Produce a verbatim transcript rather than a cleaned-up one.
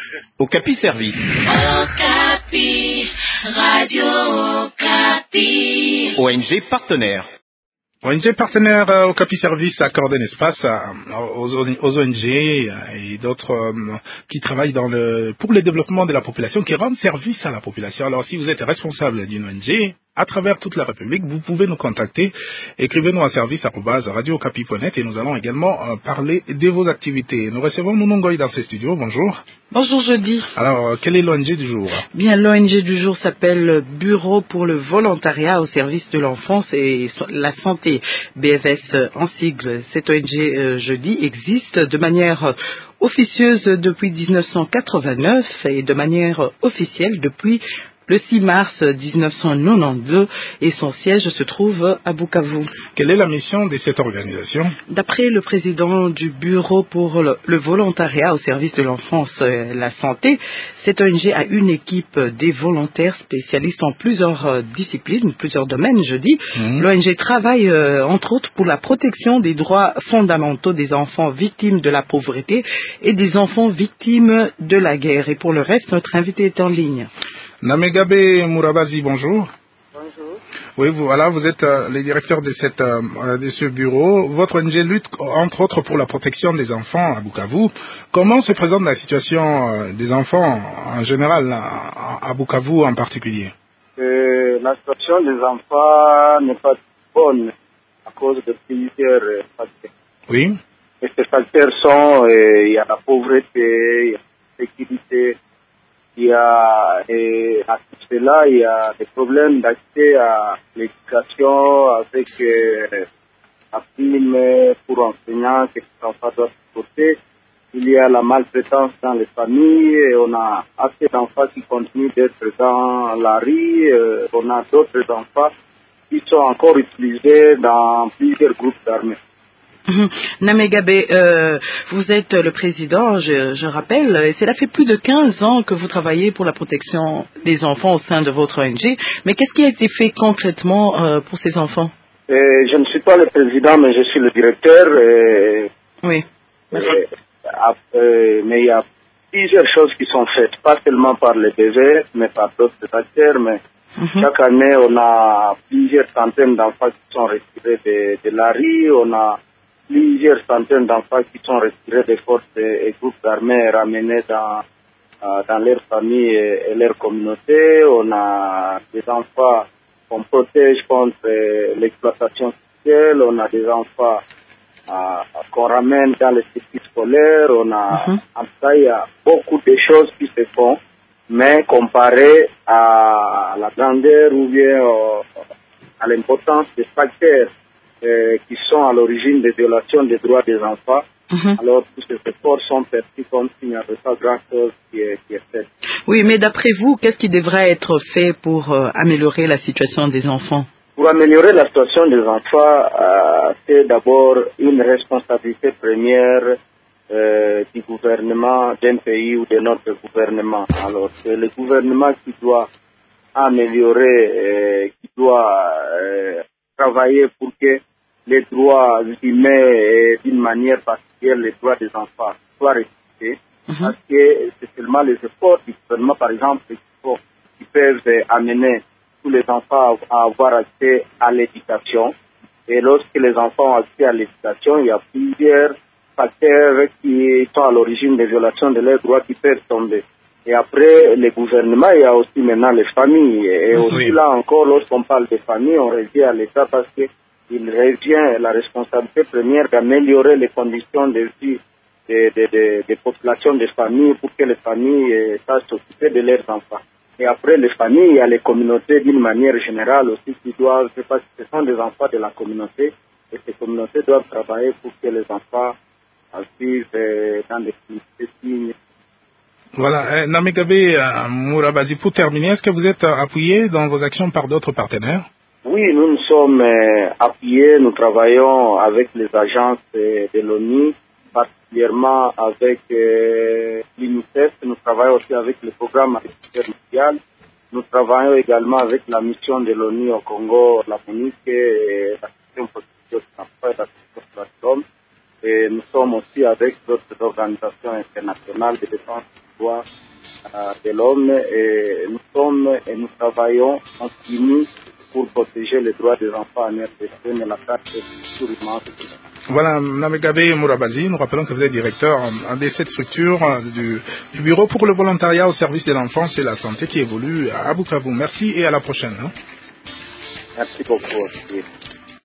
Okapi Service. Okapi, Radio Okapi. O N G partenaire. O N G partenaire euh, Okapi Service accorde un espace à, aux, aux O N G et d'autres euh, qui travaillent dans le, pour le développement de la population, qui rendent service à la population. Alors si vous êtes responsable d'une O N G, à travers toute la République, vous pouvez nous contacter. Écrivez-nous à service arobase radio okapi point net et nous allons également euh, parler de vos activités. Nous recevons Mounongoy dans ces studios. Bonjour. Bonjour Jeudi. Alors, euh, quelle est l'O N G du jour? Bien, l'O N G du jour s'appelle Bureau pour le volontariat au service de l'enfance et la santé, B F S en sigle. Cette O N G, euh, jeudi, existe de manière officieuse depuis dix-neuf cent quatre-vingt-neuf et de manière officielle depuis le six mars dix-neuf cent quatre-vingt-douze et son siège se trouve à Bukavu. Quelle est la mission de cette organisation? D'après le président du Bureau pour le, le volontariat au service de l'enfance et la santé, cette O N G a une équipe des volontaires spécialistes en plusieurs euh, disciplines, plusieurs domaines, je dis. Mmh. L'O N G travaille euh, entre autres pour la protection des droits fondamentaux des enfants victimes de la pauvreté et des enfants victimes de la guerre. Et pour le reste, notre invité est en ligne. Namegabe Mourabazi, bonjour. Bonjour. Oui, vous, voilà, vous êtes euh, le directeur de, cette, euh, de ce bureau. Votre O N G lutte entre autres pour la protection des enfants à Bukavu. Comment se présente la situation euh, des enfants en général, à, à Bukavu en particulier? euh, La situation des enfants n'est pas bonne à cause de plusieurs facteurs. Oui. Et ces facteurs sont, euh, il y a la pauvreté, il y a la sécurité. Il y a, et à tout cela, il y a des problèmes d'accès à l'éducation avec euh, la prime pour enseignants que les enfants doivent supporter. Il y a la maltraitance dans les familles et on a assez d'enfants qui continuent d'être dans la rue. Euh, on a d'autres enfants qui sont encore utilisés dans plusieurs groupes d'armées. Namegabe, euh, vous êtes le président, je, je rappelle, et cela fait plus de quinze ans que vous travaillez pour la protection des enfants au sein de votre O N G. Mais qu'est-ce qui a été fait concrètement euh, pour ces enfants? euh, Je ne suis pas le président, mais je suis le directeur. Et, oui. Et, euh, mais il y a plusieurs choses qui sont faites, pas seulement par les B V, mais par d'autres acteurs. Mais mm-hmm. Chaque année, on a plusieurs centaines d'enfants qui sont retirés de, de la rue. On a plusieurs centaines d'enfants qui sont retirés des forces et, et groupes d'armées et ramenés dans, euh, dans leur famille et, et leur communauté. On a des enfants qu'on protège contre euh, l'exploitation sexuelle. On a des enfants euh, qu'on ramène dans les circuits scolaires. On a, mm-hmm. En tout cas, il y a beaucoup de choses qui se font, mais comparé à la grandeur ou bien euh, à l'importance des facteurs Euh, qui sont à l'origine des violations des droits des enfants, mm-hmm. alors tous ces efforts sont perçus comme s'il n'y avait pas grand-chose qui est, qui est fait. Oui, mais d'après vous, qu'est-ce qui devrait être fait pour euh, améliorer la situation des enfants? Pour améliorer la situation des enfants, euh, c'est d'abord une responsabilité première euh, du gouvernement d'un pays ou de notre gouvernement. Alors, c'est le gouvernement qui doit améliorer, euh, qui doit euh, travailler pour que les droits humains et d'une manière particulière les droits des enfants soient respectés. Mm-hmm. Parce que c'est seulement les efforts du gouvernement, par exemple, qui, faut, qui peuvent amener tous les enfants à avoir accès à l'éducation. Et lorsque les enfants ont accès à l'éducation, il y a plusieurs facteurs qui sont à l'origine des violations de leurs droits qui peuvent tomber. Et après, les gouvernements, il y a aussi maintenant les familles. Et aussi oui. Là encore, lorsqu'on parle des familles, on revient à l'État parce qu'il revient la responsabilité première d'améliorer les conditions de vie des, des, des, des populations des familles pour que les familles sachent s'occuper de leurs enfants. Et après les familles, il y a les communautés d'une manière générale aussi qui doivent, parce que ce sont des enfants de la communauté, et ces communautés doivent travailler pour que les enfants vivent dans des communautés dignes. Voilà, Namegabe euh, Mourabazi, pour terminer, est-ce que vous êtes euh, appuyé dans vos actions par d'autres partenaires? Oui, nous nous sommes euh, appuyés, nous travaillons avec les agences euh, de l'ONU, particulièrement avec euh, l'UNICEF, nous travaillons aussi avec le programme alimentaire mondial, nous travaillons également avec la mission de l'ONU au Congo, la MONUC, et la section protection des enfants et la section de l'homme, et nous sommes aussi avec d'autres organisations internationales de défense droits euh, de l'homme et nous sommes et nous travaillons en continu pour protéger les droits des enfants en R D C, mais la carte est toujours immense. Voilà, Namegabe Mourabazi, nous rappelons que vous êtes directeur de cette structure du, du Bureau pour le volontariat au service de l'enfance et la santé qui évolue à Bukavu. Merci et à la prochaine. Hein. Merci beaucoup.